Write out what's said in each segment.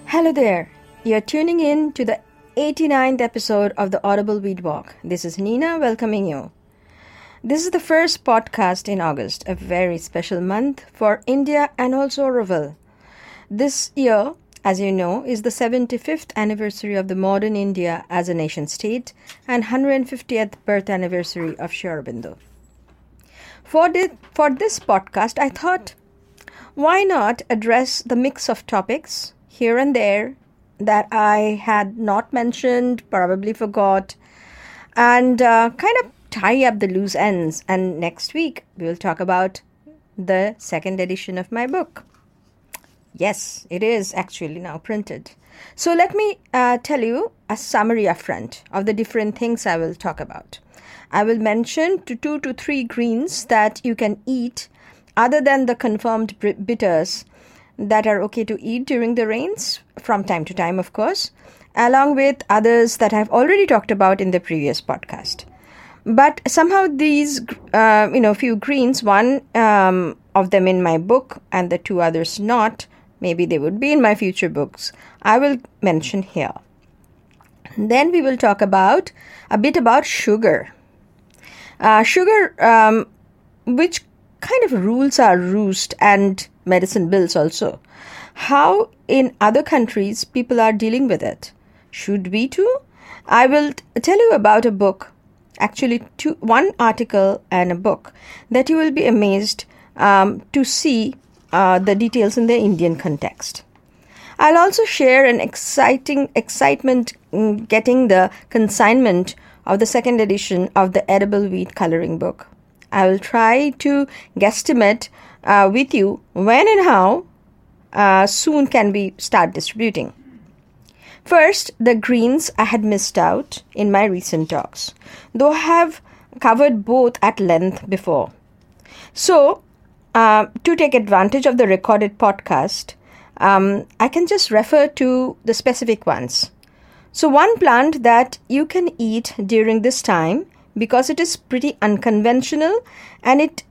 Hello there. You're tuning in to the 89th episode of the Audible Weed Walk. This is Nina welcoming you. This is the first podcast in August, a very special month for India and also Auroville. This year, as you know, is the 75th anniversary of the modern India as a nation-state and 150th birth anniversary of Sri Aurobindo. For this podcast, I thought, why not address the mix of topics here and there that I had not mentioned, probably forgot, and kind of tie up the loose ends. And next week, we'll talk about the second edition of my book. Yes, it is actually now printed. So let me tell you a summary upfront of the different things I will talk about. I will mention 2 to 3 greens that you can eat other than the confirmed bitters that are okay to eat during the rains, from time to time, of course, along with others that I've already talked about in the previous podcast. But somehow these, few greens, one of them in my book and the 2 others not, maybe they would be in my future books, I will mention here. Then we will talk about a bit about sugar. Sugar, which kind of rules our roost and medicine bills also. How in other countries people are dealing with it. Should we too? I will tell you about a book, actually one article and a book that you will be amazed to see the details in the Indian context. I'll also share an excitement in getting the consignment of the second edition of the Edible Wheat Coloring Book. I will try to guesstimate with you when and how soon can we start distributing. First, the greens I had missed out in my recent talks, though I have covered both at length before. So, to take advantage of the recorded podcast, I can just refer to the specific ones. So, one plant that you can eat during this time, because it is pretty unconventional and it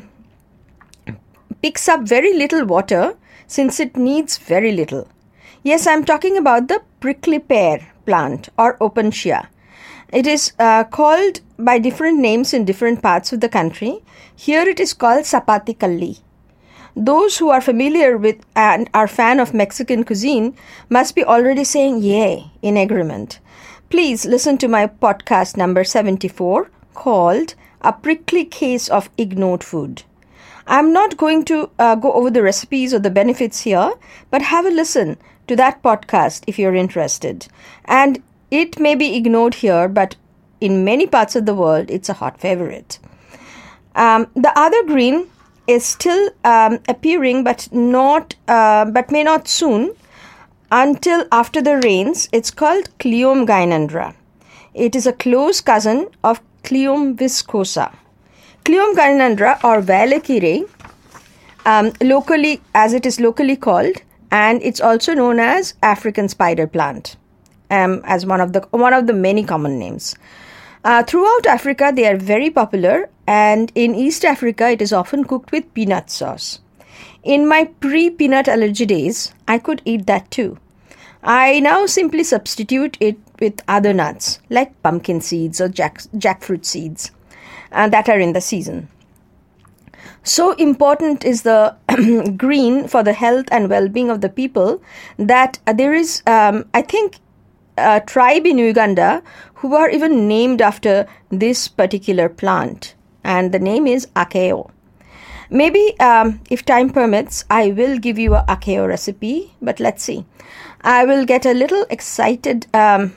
picks up very little water since it needs very little. Yes, I'm talking about the prickly pear plant or opuntia. It is called by different names in different parts of the country. Here it is called sapati kalli. Those who are familiar with and are fan of Mexican cuisine must be already saying yay in agreement. Please listen to my podcast number 74 called A Prickly Case of Ignored Food. I'm not going to go over the recipes or the benefits here, but have a listen to that podcast if you're interested. And it may be ignored here, but in many parts of the world, it's a hot favorite. The other green is still appearing, but may not soon. Until after the rains, it's called Clium gynandra. It is a close cousin of Clium viscosa. Clium gynandra or Valkyrie, locally as it is locally called, and it's also known as African spider plant, as one of the many common names. Throughout Africa, they are very popular, and in East Africa, it is often cooked with peanut sauce. In my pre-peanut allergy days, I could eat that too. I now simply substitute it with other nuts like pumpkin seeds or jackfruit seeds that are in the season. So important is the green for the health and well-being of the people that there is, I think, a tribe in Uganda who are even named after this particular plant, and the name is Akeo. Maybe, if time permits, I will give you a Akeo recipe, but let's see. I will get a little excited. I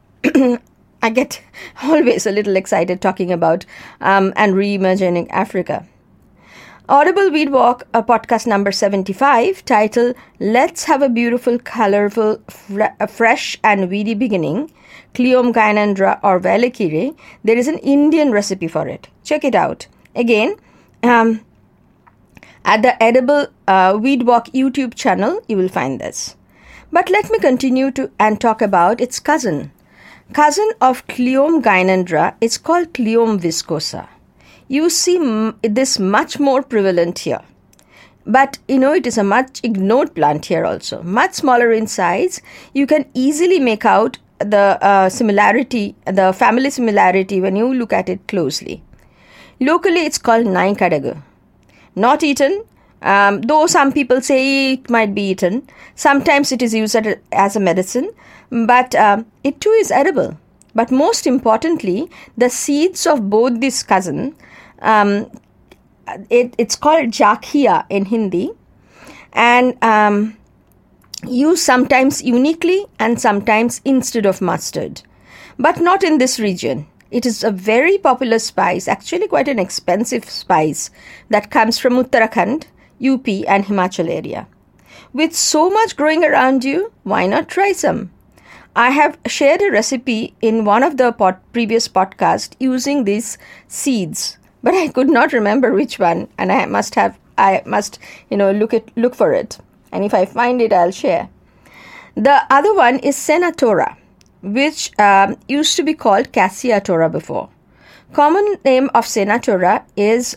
get always a little excited talking about and reimagining Africa. Audible Weed Walk, podcast number 75, titled Let's Have a Beautiful, Colorful, Fresh and Weedy Beginning, Clium gynandra or Valkyrie. There is an Indian recipe for it. Check it out. Again, at the Edible Weed Walk YouTube channel, you will find this. But let me continue and talk about its cousin. Cousin of Clium gynandra is called Clium viscosa. You see this much more prevalent here. But it is a much ignored plant here also. Much smaller in size. You can easily make out the similarity, the family similarity when you look at it closely. Locally, it's called Naikadagu. Not eaten, though some people say it might be eaten. Sometimes it is used as a medicine, but it too is edible. But most importantly, the seeds of both these cousins, it's called jakhia in Hindi, and used sometimes uniquely and sometimes instead of mustard. But not in this region. It is a very popular spice, actually quite an expensive spice, that comes from Uttarakhand, UP and Himachal area. With so much growing around you, why not try some? I have shared a recipe in one of the previous podcasts using these seeds, but I could not remember which one, and I must look for it. And if I find it, I'll share. The other one is Senatora, which used to be called Cassia tora before. Common name of Senatora is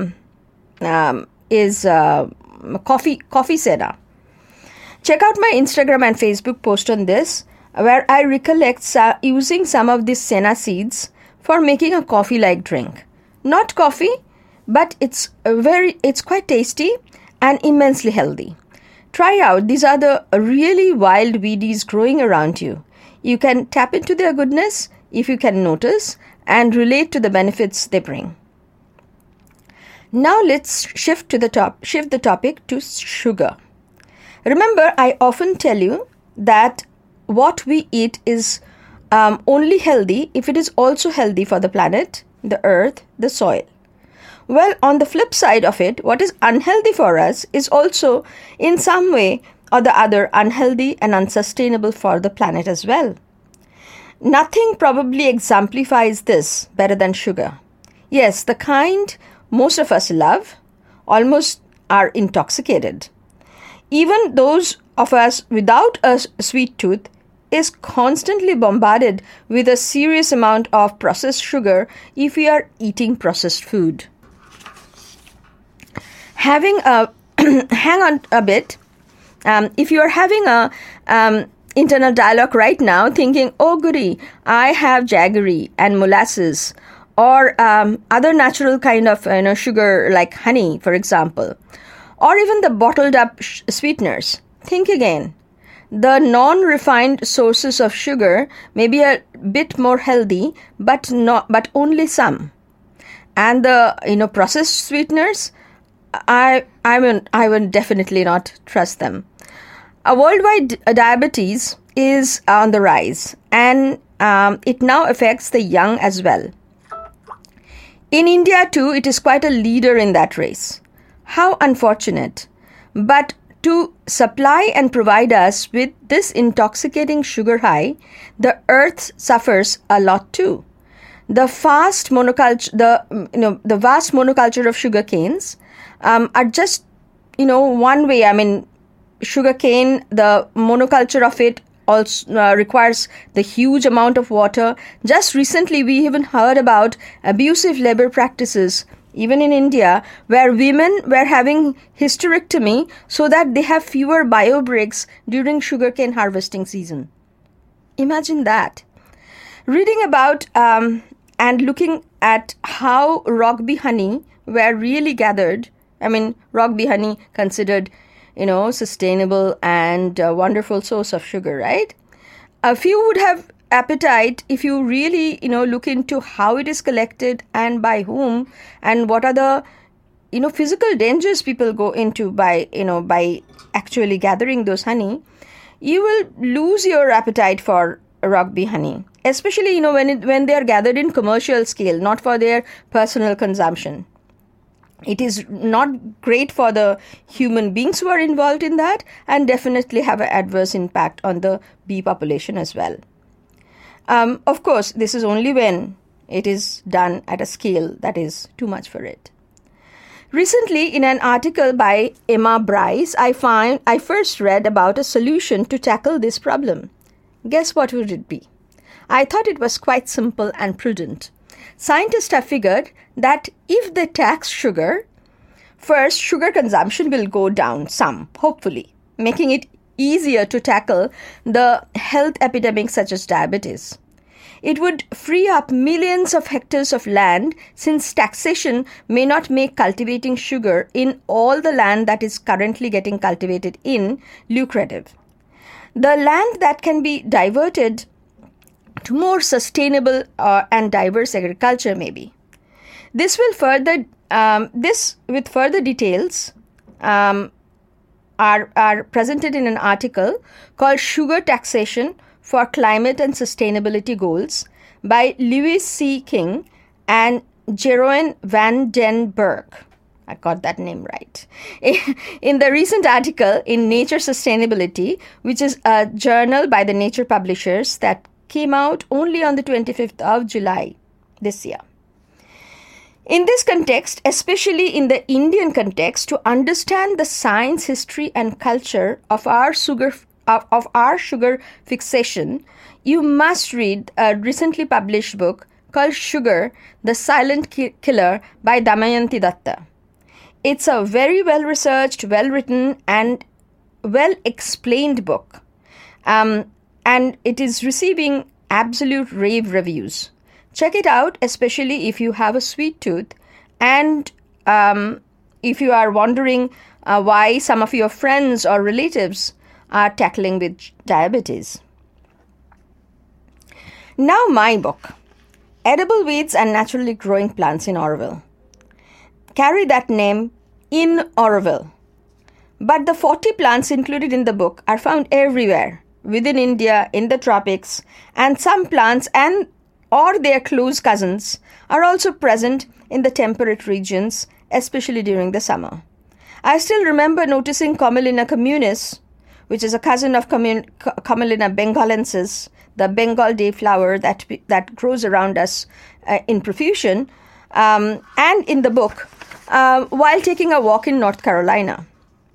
coffee Sena. Check out my Instagram and Facebook post on this, where I recollect using some of these Sena seeds for making a coffee-like drink. Not coffee, but it's quite tasty and immensely healthy. Try out. These are the really wild weedies growing around you. You can tap into their goodness if you can notice and relate to the benefits they bring. Now let's shift the topic to sugar. Remember, I often tell you that what we eat is only healthy if it is also healthy for the planet, the earth, the soil. Well, on the flip side of it, what is unhealthy for us is also in some way or the other unhealthy and unsustainable for the planet as well. Nothing probably exemplifies this better than sugar. Yes, the kind most of us love, almost are intoxicated. Even those of us without a sweet tooth is constantly bombarded with a serious amount of processed sugar if we are eating processed food. Hang on a bit. If you are having a internal dialogue right now, thinking, "Oh goody, I have jaggery and molasses," or other natural kind of sugar like honey, for example, or even the bottled up sweeteners, think again. The non-refined sources of sugar may be a bit more healthy, but only some. And the processed sweeteners, I would definitely not trust them. A worldwide diabetes is on the rise, and it now affects the young as well. In India too, it is quite a leader in that race. How unfortunate. But to supply and provide us with this intoxicating sugar high, the earth suffers a lot too. The vast monoculture of sugar canes are just one way. I mean, sugar cane, the monoculture of it also requires the huge amount of water. Just recently, we even heard about abusive labor practices, even in India, where women were having hysterectomy so that they have fewer bio breaks during sugarcane harvesting season. Imagine that. Reading about and looking at how rock bee honey were really gathered. I mean, rock bee honey considered sustainable and wonderful source of sugar, right? A few would have appetite if you really, look into how it is collected and by whom, and what are the, physical dangers people go into by actually gathering those honey. You will lose your appetite for rock bee honey, especially, when they are gathered in commercial scale, not for their personal consumption. It is not great for the human beings who are involved in that, and definitely have an adverse impact on the bee population as well. Of course, this is only when it is done at a scale that is too much for it. Recently, in an article by Emma Bryce, I first read about a solution to tackle this problem. Guess what would it be? I thought it was quite simple and prudent. Scientists have figured that if they tax sugar First, sugar consumption will go down some, hopefully, making it easier to tackle the health epidemics such as diabetes. It would free up millions of hectares of land, since taxation may not make cultivating sugar in all the land that is currently getting cultivated in lucrative. The land that can be diverted to more sustainable and diverse agriculture maybe. This with further details are presented in an article called Sugar Taxation for Climate and Sustainability Goals by Lewis C. King and Jeroen van den Berg. I got that name right. In the recent article in Nature Sustainability, which is a journal by the Nature Publishers that came out only on the 25th of July this year. In this context, especially in the Indian context, to understand the science, history, and culture of our sugar fixation, you must read a recently published book called Sugar, the Silent Killer by Damayanti Datta. It's a very well-researched, well-written, and well-explained book. And it is receiving absolute rave reviews. Check it out, especially if you have a sweet tooth and if you are wondering why some of your friends or relatives are tackling with diabetes. Now my book, Edible Weeds and Naturally Growing Plants in Auroville. Carry that name in Auroville. But the 40 plants included in the book are found everywhere, within India, in the tropics, and some plants or their close cousins are also present in the temperate regions, especially during the summer. I still remember noticing Commelina communis, which is a cousin of Commelina bengalensis, the Bengal day flower that grows around us in profusion, and in the book, while taking a walk in North Carolina.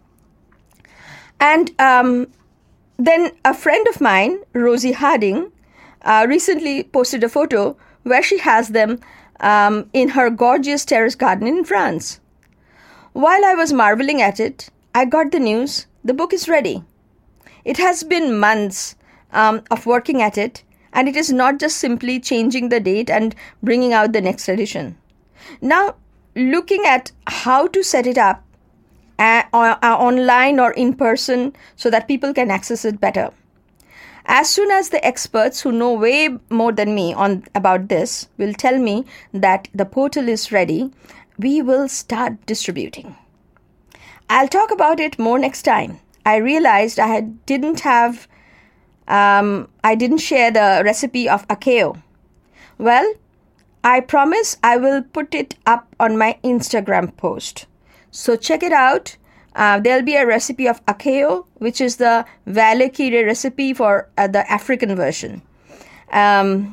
And then a friend of mine, Rosie Harding, recently posted a photo where she has them in her gorgeous terrace garden in France. While I was marveling at it, I got the news the book is ready. It has been months of working at it, and it is not just simply changing the date and bringing out the next edition. Now, looking at how to set it up online or in person so that people can access it better. As soon as the experts who know way more than me about this will tell me that the portal is ready, we will start distributing. I'll talk about it more next time. I realized I didn't share the recipe of akeo. Well, I promise I will put it up on my Instagram post. So check it out. There'll be a recipe of akeo, which is the Valakire recipe for the African version. So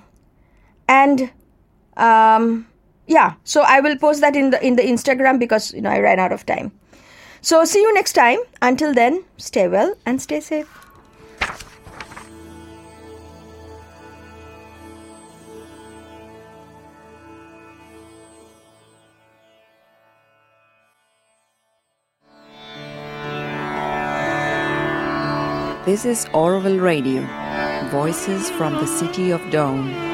I will post that in the Instagram because I ran out of time. So see you next time. Until then, stay well and stay safe. This is Auroville Radio, voices from the city of dawn.